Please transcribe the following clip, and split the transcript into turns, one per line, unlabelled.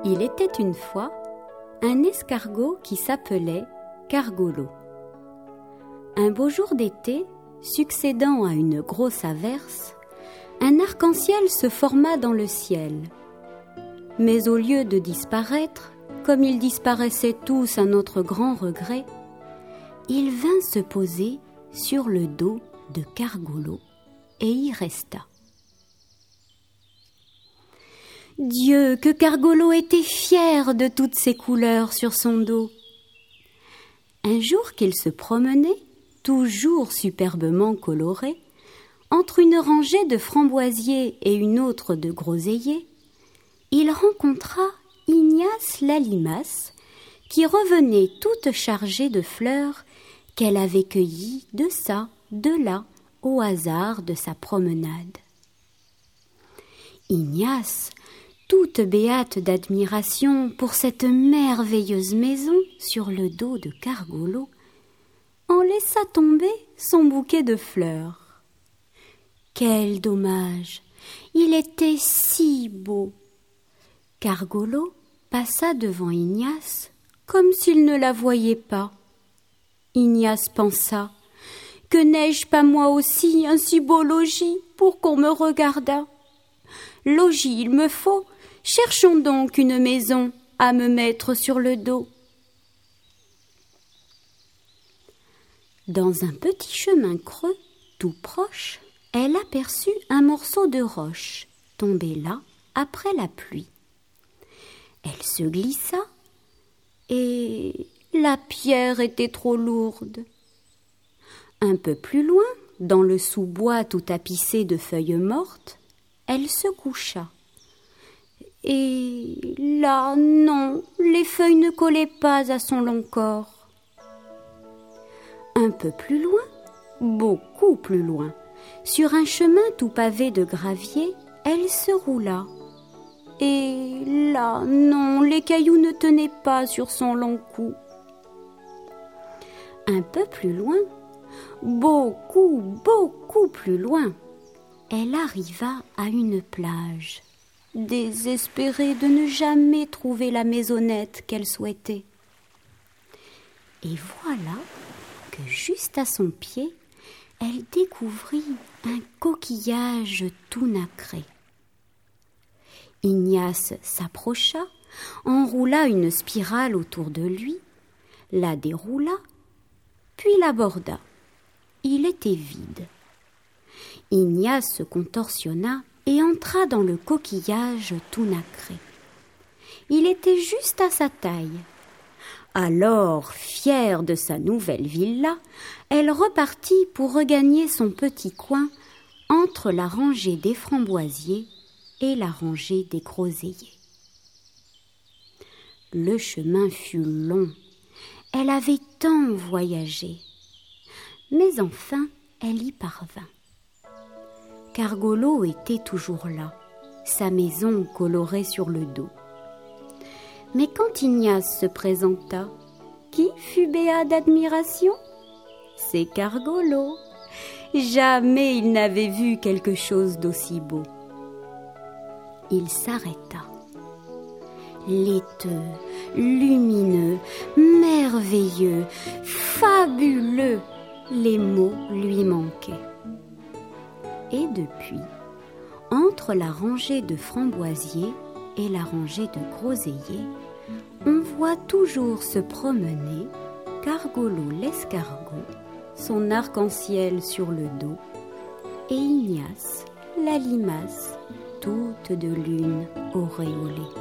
Il était une fois un escargot qui s'appelait Cargolo. Un beau jour d'été, succédant à une grosse averse, un arc-en-ciel se forma dans le ciel. Mais au lieu de disparaître, comme ils disparaissaient tous à notre grand regret, il vint se poser sur le dos de Cargolo et y resta. Dieu, que Cargolo était fier de toutes ces couleurs sur son dos. Un jour qu'il se promenait, toujours superbement coloré, entre une rangée de framboisiers et une autre de groseilliers, il rencontra Ignace la limace, qui revenait toute chargée de fleurs qu'elle avait cueillies de ça, de là, au hasard de sa promenade. Ignace, toute béate d'admiration pour cette merveilleuse maison sur le dos de Cargolo, en laissa tomber son bouquet de fleurs. Quel dommage! Il était si beau! Cargolo passa devant Ignace comme s'il ne la voyait pas. Ignace pensa: que n'ai-je pas moi aussi un si beau logis pour qu'on me regardât? Logis il me faut, cherchons donc une maison à me mettre sur le dos. Dans un petit chemin creux, tout proche, elle aperçut un morceau de roche tombé là après la pluie. Elle se glissa et la pierre était trop lourde. Un peu plus loin, dans le sous-bois tout tapissé de feuilles mortes, elle se coucha. Et là, non, les feuilles ne collaient pas à son long corps. Un peu plus loin, beaucoup plus loin, sur un chemin tout pavé de gravier, elle se roula. Et là, non, les cailloux ne tenaient pas sur son long cou. Un peu plus loin, beaucoup, beaucoup plus loin, elle arriva à une plage, désespérée de ne jamais trouver la maisonnette qu'elle souhaitait. Et voilà que juste à son pied, elle découvrit un coquillage tout nacré. Ignace s'approcha, enroula une spirale autour de lui, la déroula, puis l'aborda. Il était vide. Ignace se contorsionna et entra dans le coquillage tout nacré. Il était juste à sa taille. Alors, fière de sa nouvelle villa, elle repartit pour regagner son petit coin entre la rangée des framboisiers et la rangée des groseilliers. Le chemin fut long. Elle avait tant voyagé. Mais enfin, elle y parvint. Cargolo était toujours là, sa maison colorée sur le dos. Mais quand Ignace se présenta, qui fut béat d'admiration? C'est Cargolo. Jamais il n'avait vu quelque chose d'aussi beau. Il s'arrêta. Laiteux, lumineux, merveilleux, fabuleux, les mots lui manquaient. Et depuis, entre la rangée de framboisiers et la rangée de groseilliers, on voit toujours se promener Cargolo l'escargot, son arc-en-ciel sur le dos, et Ignace la limace, toute de lune auréolée.